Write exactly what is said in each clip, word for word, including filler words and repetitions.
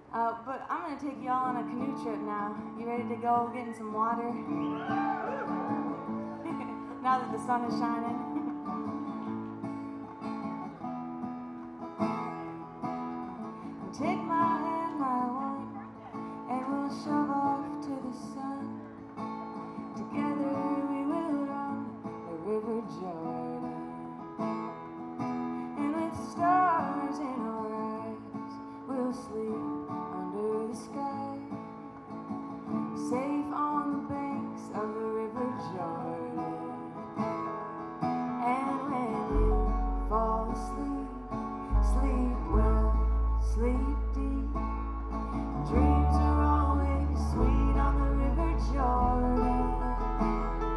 Uh, but I'm gonna take y'all on a canoe trip now. You ready to go get in some water? Now that the sun is shining. Take my hand, my one, and we'll shove off to the sun. Together we will run the River Jordan. And with stars in our eyes, we'll sleep under the sky, safe on the banks of the River Jordan. And when you fall asleep, sleep well, sleep deep. Dreams are always sweet on the River Jordan.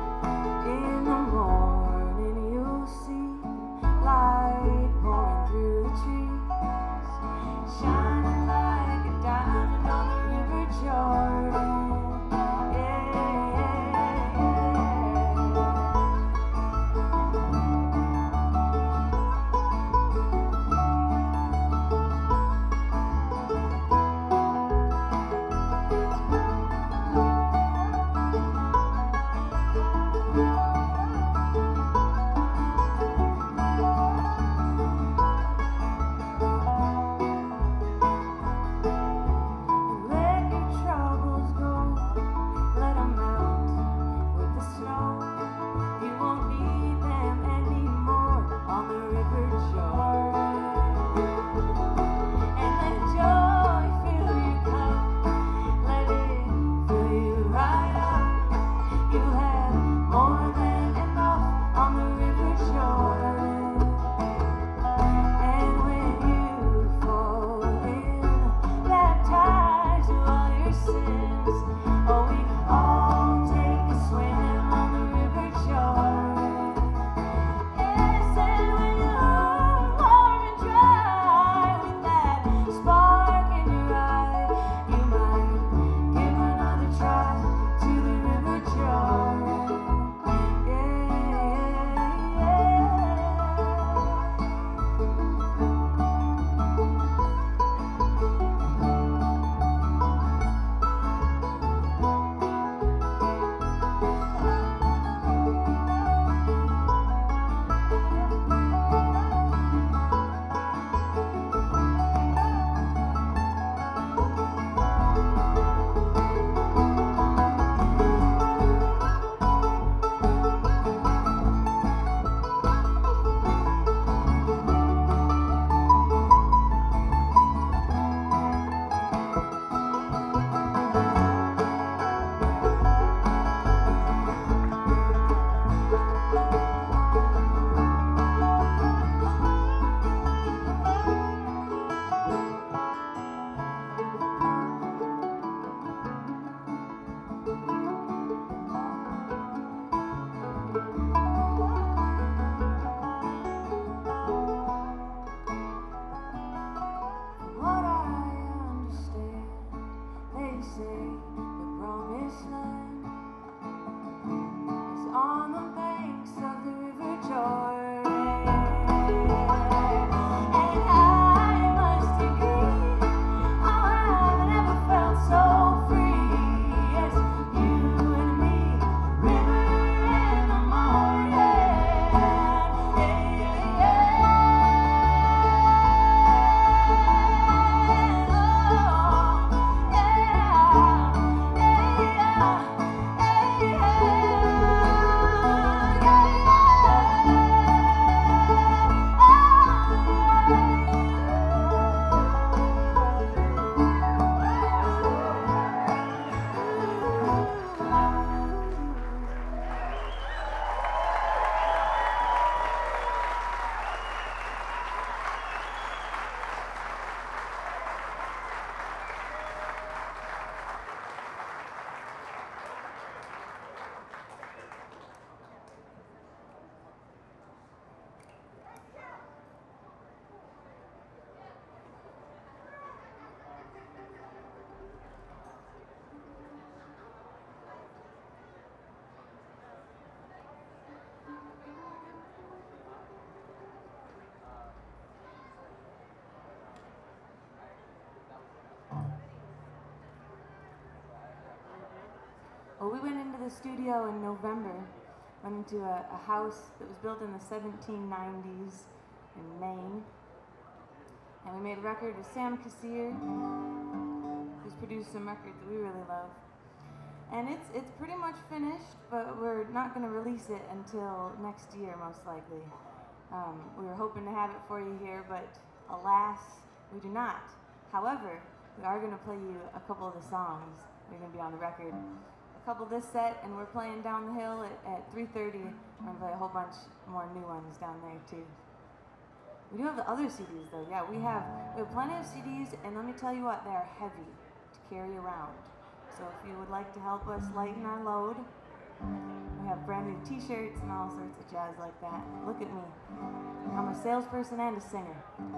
Well, we went into the studio in November, went into a, a house that was built in the seventeen nineties in Maine, and we made a record with Sam Kassir, who's produced some records that we really love. And it's it's pretty much finished, but we're not going to release it until next year, most likely. Um, we were hoping to have it for you here, but alas, we do not. However, we are going to play you a couple of the songs that are going to be on the record. A couple this set, and we're playing down the hill at, at three thirty. We're going to play a whole bunch more new ones down there, too. We do have the other C Ds, though. Yeah, we have, we have plenty of C Ds, and let me tell you what, they are heavy to carry around. So if you would like to help us lighten our load, we have brand new t-shirts and all sorts of jazz like that. Look at me. I'm a salesperson and a singer.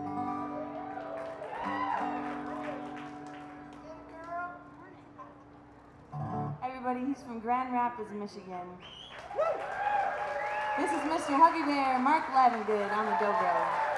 Everybody, he's from Grand Rapids, Michigan. This is Mister Huggy Bear, Mark Lavengood on the dobro.